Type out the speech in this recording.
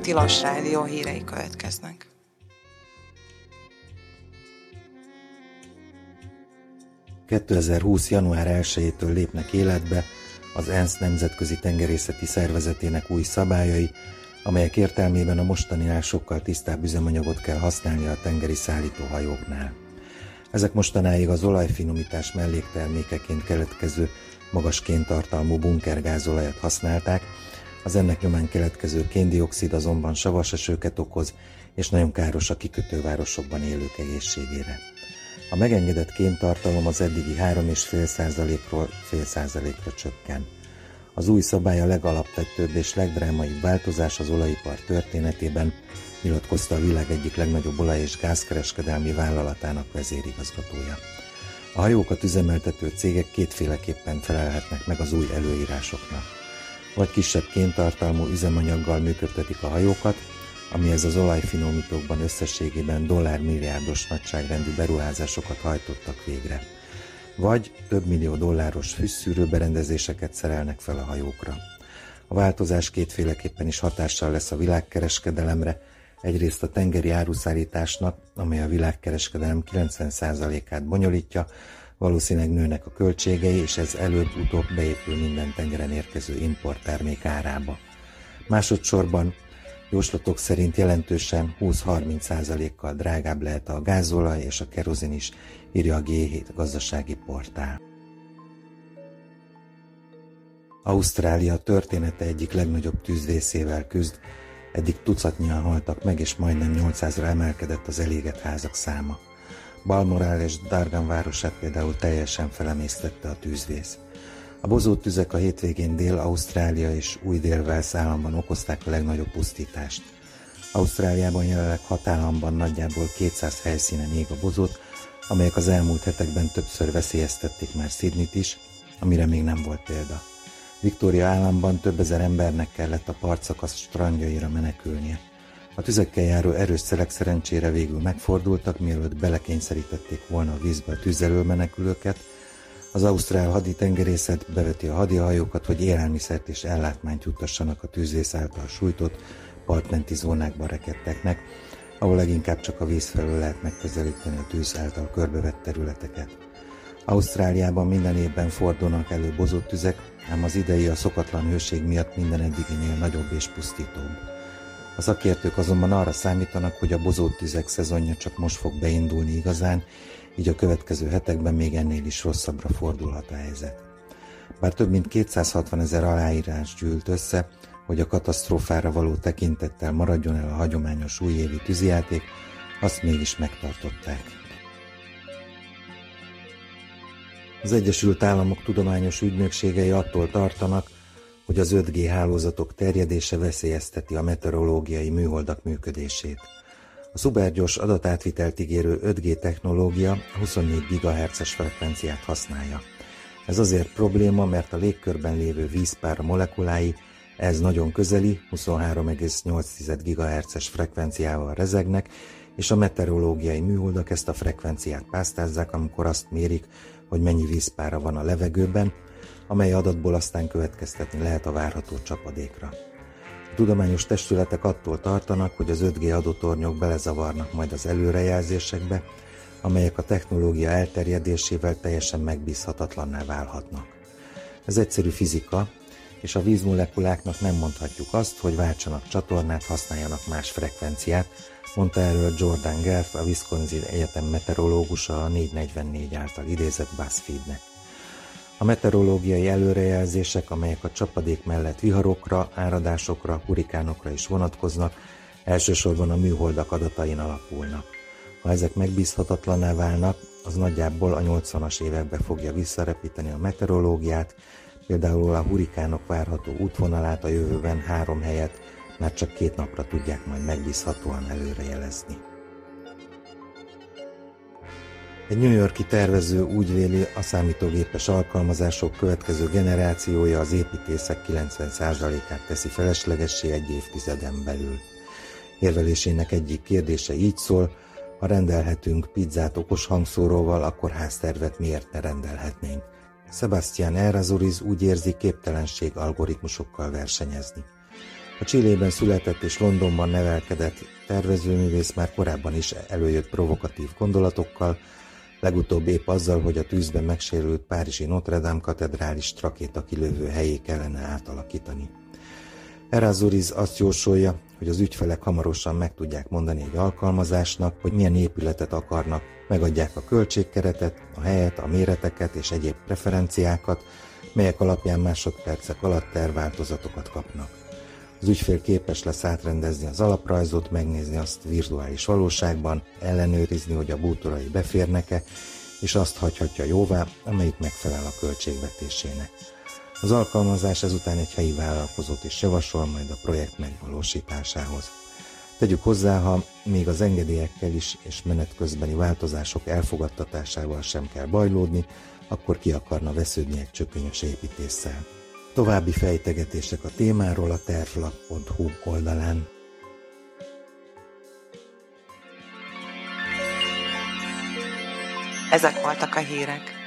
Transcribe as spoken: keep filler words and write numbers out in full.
Tilos Rádió hírei következnek. kétezer-húsz. január elsejétől lépnek életbe az ENSZ Nemzetközi Tengerészeti Szervezetének új szabályai, amelyek értelmében a mostaninál sokkal tisztább üzemanyagot kell használni a tengeri szállítóhajóknál. Ezek mostanáig az olajfinomítás melléktermékeként keletkező magas kéntartalmú bunkergázolajat használták, az ennek nyomán keletkező kén-dioxid azonban savas esőket okoz, és nagyon káros a kikötővárosokban élők egészségére. A megengedett kéntartalom az eddigi három egész öt százalékról fél százalékra csökken. Az új szabály a legalapvetőbb és legdrámaibb változás az olajipar történetében, nyilatkozta a világ egyik legnagyobb olaj- és gázkereskedelmi vállalatának vezérigazgatója. A hajókat üzemeltető cégek kétféleképpen felelhetnek meg az új előírásoknak. Vagy kisebb kéntartalmú üzemanyaggal működtetik a hajókat, amihez az olajfinomítókban összességében dollármilliárdos nagyságrendű beruházásokat hajtottak végre. Vagy több millió dolláros fűszűrő berendezéseket szerelnek fel a hajókra. A változás kétféleképpen is hatással lesz a világkereskedelemre, egyrészt a tengeri áruszállításnak, amely a világkereskedelem kilencven százalékát bonyolítja, valószínűleg nőnek a költségei, és ez előbb-utóbb beépül minden tengeren érkező importtermék árába. Másodszorban jóslatok szerint jelentősen húsz-harminc százalékkal drágább lehet a gázolaj és a kerozin is, írja a gé hét gazdasági portál. Ausztrália története egyik legnagyobb tűzvészével küzd, eddig tucatnyian haltak meg, és majdnem nyolcszázra emelkedett az elégett házak száma. Balmoral és Dargan városát például teljesen felemésztette a tűzvész. A bozóttüzek a hétvégén Dél-Ausztrália és Új-Dél-Wales államban okozták a legnagyobb pusztítást. Ausztráliában jelenleg hat államban nagyjából kétszáz helyszínen ég a bozót, amelyek az elmúlt hetekben többször veszélyeztették már Sydneyt is, amire még nem volt példa. Victoria államban több ezer embernek kellett a partszakasz strandjaira menekülnie. A tüzekkel járó erős szelek szerencsére végül megfordultak, mielőtt belekényszerítették volna a vízbe a tűzelől menekülőket. Az ausztrál haditengerészet beveti a hadihajókat, hogy élelmiszert és ellátmányt juttassanak a tűzvész által sújtott partmenti zónákba rekedteknek, ahol leginkább csak a víz felől lehet megközelíteni a tűz által körbevett területeket. Ausztráliában minden évben fordulnak elő bozott tüzek, ám az idei a szokatlan hőség miatt minden eddiginél nagyobb és pusztítóbb. A szakértők azonban arra számítanak, hogy a bozott tüzek szezonja csak most fog beindulni igazán, így a következő hetekben még ennél is rosszabbra fordulhat a helyzet. Bár több mint kétszázhatvanezer aláírás gyűlt össze, hogy a katasztrófára való tekintettel maradjon el a hagyományos újévi tűzijáték, azt mégis megtartották. Az Egyesült Államok tudományos ügynökségei attól tartanak, hogy az öt G hálózatok terjedése veszélyezteti a meteorológiai műholdak működését. A szupergyors adatátvitelt ígérő öt G technológia huszonnégy gigahertzes frekvenciát használja. Ez azért probléma, mert a légkörben lévő vízpár molekulái ez nagyon közeli, huszonhárom egész nyolc gigahertzes frekvenciával rezegnek, és a meteorológiai műholdak ezt a frekvenciát pásztázzák, amikor azt mérik, hogy mennyi vízpára van a levegőben, amely adatból aztán következtetni lehet a várható csapadékra. A tudományos testületek attól tartanak, hogy az öt G adótornyok belezavarnak majd az előrejelzésekbe, amelyek a technológia elterjedésével teljesen megbízhatatlanná válhatnak. Ez egyszerű fizika, és a vízmolekuláknak nem mondhatjuk azt, hogy váltsanak csatornát, használjanak más frekvenciát, mondta erről Jordan Gelf, a Wisconsin Egyetem meteorológusa a négyszáznegyvennégy által idézett BuzzFeednek. A meteorológiai előrejelzések, amelyek a csapadék mellett viharokra, áradásokra, hurikánokra is vonatkoznak, elsősorban a műholdak adatain alapulnak. Ha ezek megbízhatatlanná válnak, az nagyjából a nyolcvanas évekbe fogja visszarepíteni a meteorológiát, például a hurikánok várható útvonalát a jövőben három helyet már csak két napra tudják majd megbízhatóan előrejelezni. Egy New York-i tervező úgy véli, a számítógépes alkalmazások következő generációja az építészek kilencven százalékát teszi feleslegessé egy évtizeden belül. Érvelésének egyik kérdése így szól: ha rendelhetünk pizzát okos hangszóróval, akkor háztervet miért ne rendelhetnénk? Sebastian Errázuriz úgy érzi, képtelenség algoritmusokkal versenyezni. A Chilében született és Londonban nevelkedett tervezőművész már korábban is előjött provokatív gondolatokkal, legutóbb épp azzal, hogy a tűzben megsérült párizsi Notre Dame katedrális rakétakilövő helyé kellene átalakítani. Errázuriz azt jósolja, hogy az ügyfelek hamarosan meg tudják mondani egy alkalmazásnak, hogy milyen épületet akarnak, megadják a költségkeretet, a helyet, a méreteket és egyéb preferenciákat, melyek alapján másodpercek alatt tervváltozatokat kapnak. Az ügyfél képes lesz átrendezni az alaprajzot, megnézni azt virtuális valóságban, ellenőrizni, hogy a bútorai beférnek-e, és azt hagyhatja jóvá, amelyik megfelel a költségvetésének. Az alkalmazás ezután egy helyi vállalkozót is javasol majd a projekt megvalósításához. Tegyük hozzá, ha még az engedélyekkel is és menet közbeni változások elfogadtatásával sem kell bajlódni, akkor ki akarna vesződni egy csökönyös építéssel. További fejtegetések a témáról a tervlap pont hu oldalán. Ezek voltak a hírek.